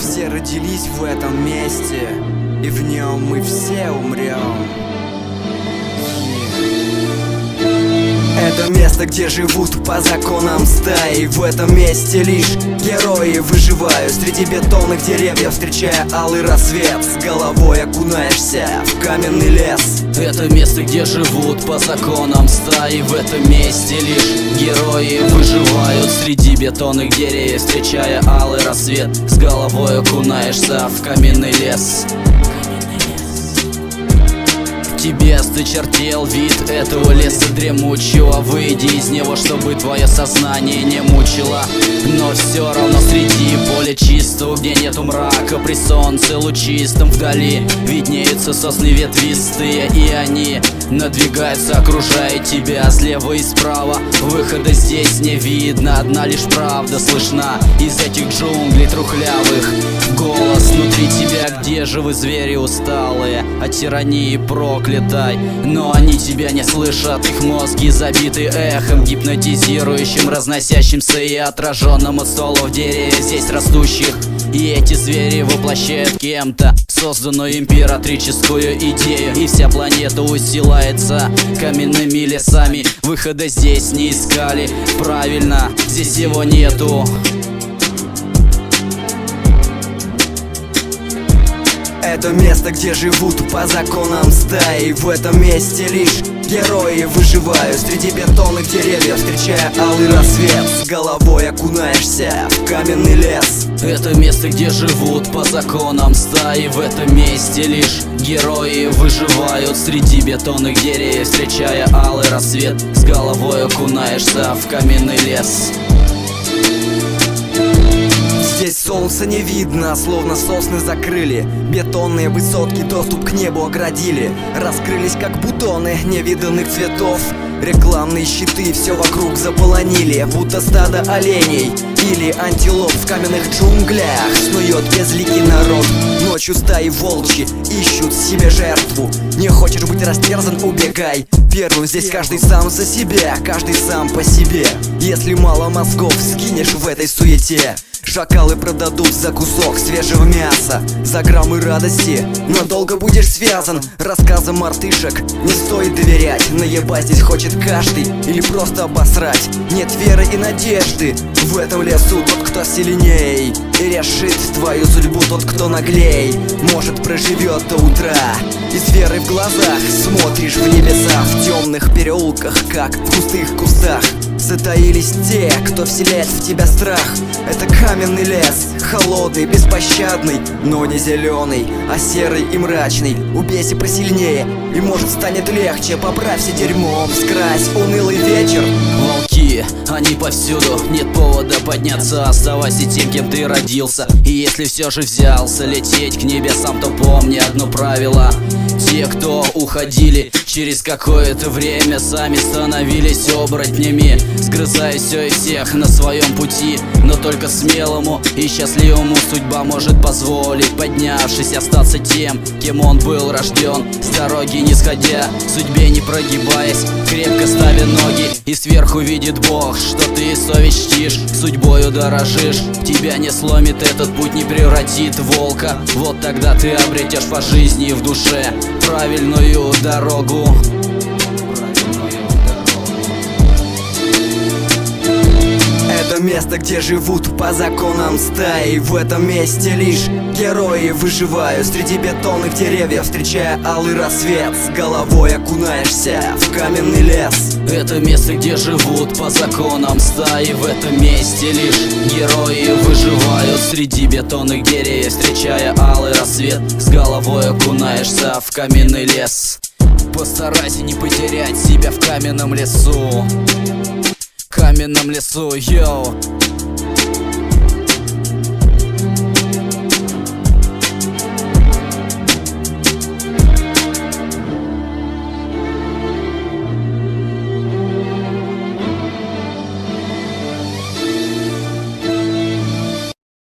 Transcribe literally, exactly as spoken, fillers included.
все родились в этом месте, и в нем мы все умрем. Это место, где живут по законам стаи. В этом месте лишь герои выживают среди бетонных деревьев, встречая алый рассвет. С головой окунаешься в каменный лес. Это место, где живут по законам стаи. В этом месте лишь герои выживают среди бетонных деревьев, встречая алый рассвет. С головой окунаешься в каменный лес. Тебе осточертел вид этого леса дремучего. Выйди из него, чтобы твое сознание не мучило. Но все равно среди поля чистого, где нету мрака, при солнце лучистом вдали виднеются сосны ветвистые, и они надвигаются, окружая тебя слева и справа. Выхода здесь не видно, одна лишь правда слышна из этих джунглей трухлявых. Голос внутри тебя: где же вы, звери усталые, от тирании проклятой? Но они тебя не слышат, их мозги забиты эхом гипнотизирующим, разносящимся и отраженным от стволов деревьев здесь растущих. И эти звери воплощают кем-то созданную императрическую идею, и вся планета устилается каменными лесами. Выхода здесь не искали, правильно, здесь его нету. Это место, где живут по законам стаи. В этом месте лишь герои выживают среди бетонных деревьев, встречая алый рассвет. С головой окунаешься в каменный лес. Это место, где живут по законам стаи. В этом месте лишь герои выживают среди бетонных деревьев, встречая алый рассвет. С головой окунаешься в каменный лес. Здесь солнца не видно, словно сосны закрыли. Бетонные высотки доступ к небу оградили. Раскрылись как бутоны невиданных цветов. Рекламные щиты все вокруг заполонили, будто стадо оленей или антилоп в каменных джунглях. Снует безликий народ, ночью стаи волчьи ищут себе жертву. Не хочешь быть растерзан — убегай первым. Здесь каждый сам за себя, каждый сам по себе. Если мало мозгов скинешь в этой суете, шакалы продадут за кусок свежего мяса. За граммы радости надолго будешь связан. Рассказам мартышек не стоит доверять. Наебать здесь хочет каждый или просто обосрать. Нет веры и надежды в этом лесу. Тот, кто сильней, и решит твою судьбу тот, кто наглей. Может, проживет до утра, и с верой в глазах смотришь в небеса. В темных переулках, как в густых кустах, затаились те, кто вселяет в тебя страх. Это каменный лес, холодный, беспощадный, но не зеленый, а серый и мрачный. Убейся посильнее, и может станет легче. Поправься дерьмом, скрась унылый вечер. Волки, они повсюду, нет повода подняться. Оставайся тем, кем ты родился. И если все же взялся лететь к небесам, то помни одно правило: те, кто уходили, через какое-то время сами становились оборотнями, сгрызая все и всех на своем пути. Но только смелому и счастливому судьба может позволить, поднявшись, остаться тем, кем он был рожден. С дороги не сходя, судьбе не прогибаясь, крепко ставя ноги, и сверху видит Бог, что ты совесть чтишь, судьбою дорожишь. Тебя не сломит этот путь, не превратит в волка. Вот тогда ты обретешь по жизни и в душе правильную дорогу. Это место, где живут по законам стаи. В этом месте лишь герои выживают среди бетонных деревьев, встречая алый рассвет. С головой окунаешься в каменный лес. Это место, где живут по законам стаи. В этом месте лишь герои выживают среди бетонных деревьев, встречая алый рассвет. С головой окунаешься в каменный лес. Постарайся не потерять себя в каменном лесу. Каменном лесу, йоу.